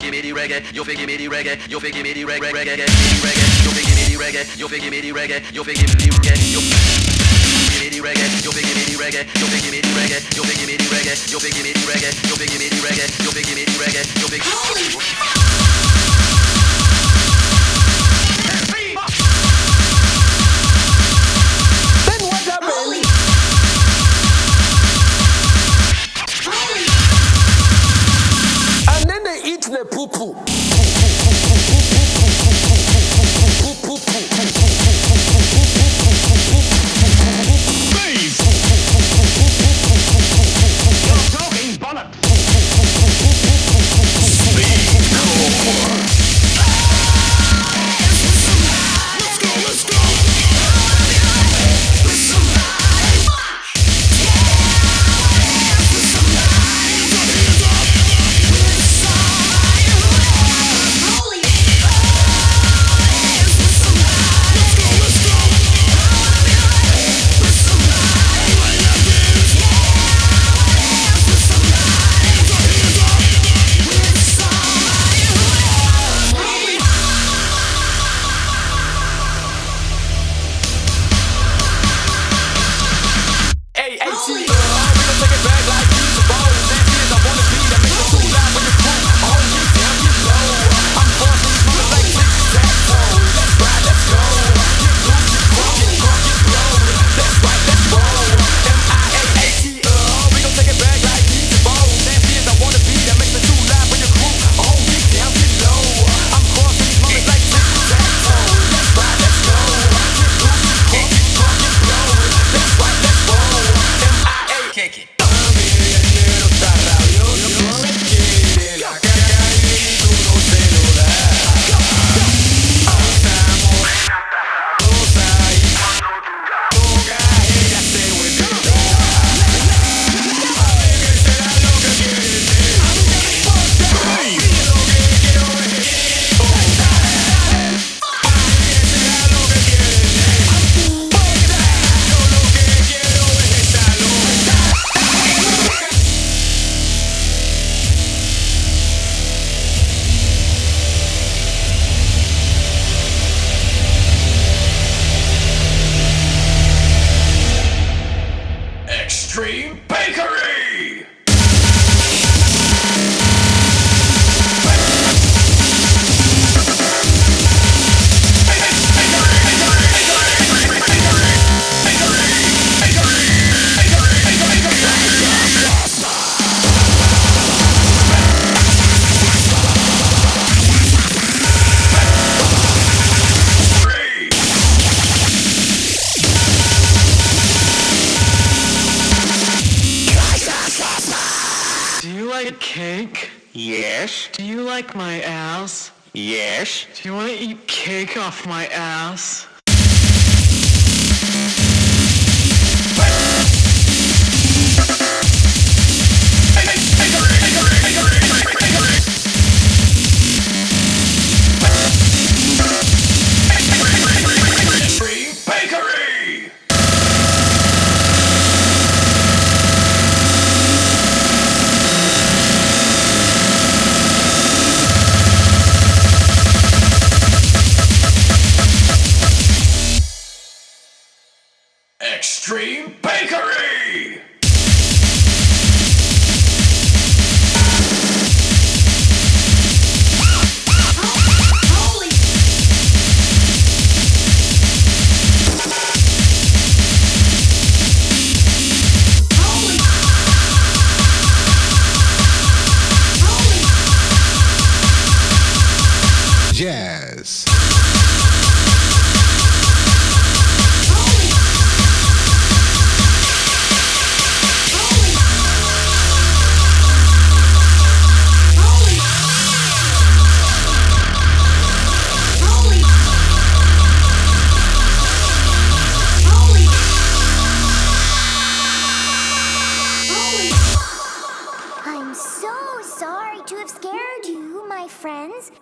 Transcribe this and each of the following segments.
me reggae, yo figure me reggae, yo figure me reggae, reggae, reggae, yo figure me reggae, yo figure me reggae, yo figure me reggae, yo reggae, yo figure me reggae, yo figure me reggae, yo figure me reggae, yo figure me reggae, yo figure me reggae, yo figure me reggae, yo figure. Then what happened? And then they eat the poo poo. Extreme Bakery! Cake? Yes? Do you like my ass? Yes? Do you want to eat cake off my ass? Extreme Bakery! Extreme Bakery! Jazz. I'm so sorry to have scared you, my friends.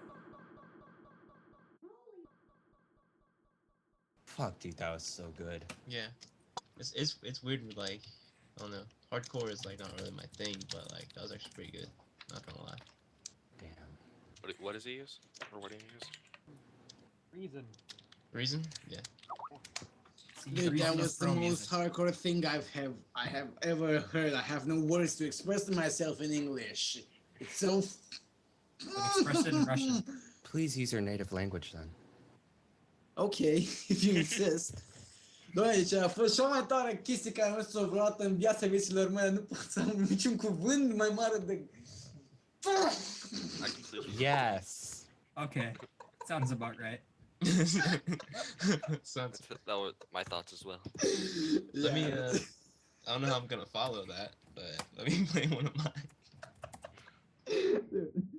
Fuck, dude, that was so good. Yeah, it's weird. Like, I don't know, hardcore is like not really my thing, but like that was actually pretty good. Not gonna lie. Damn. What does he use? Or what do you use? Reason? Yeah. Dude, that was the most hardcore thing I have ever heard. I have no words to express myself in English. It's so. Express it in Russian. Please use your native language then. Ok, if you insist. Doamne, deci a fost cea mai tare chestie care am văzut-o vreodată în viața vieților mele. Nu pot să am niciun cuvânt mai mare de... I completely. Yes. Okay, sounds about right. Sounds. That were my thoughts as well. Let me. I don't know how I'm gonna follow that, but let me play one of mine. Dude.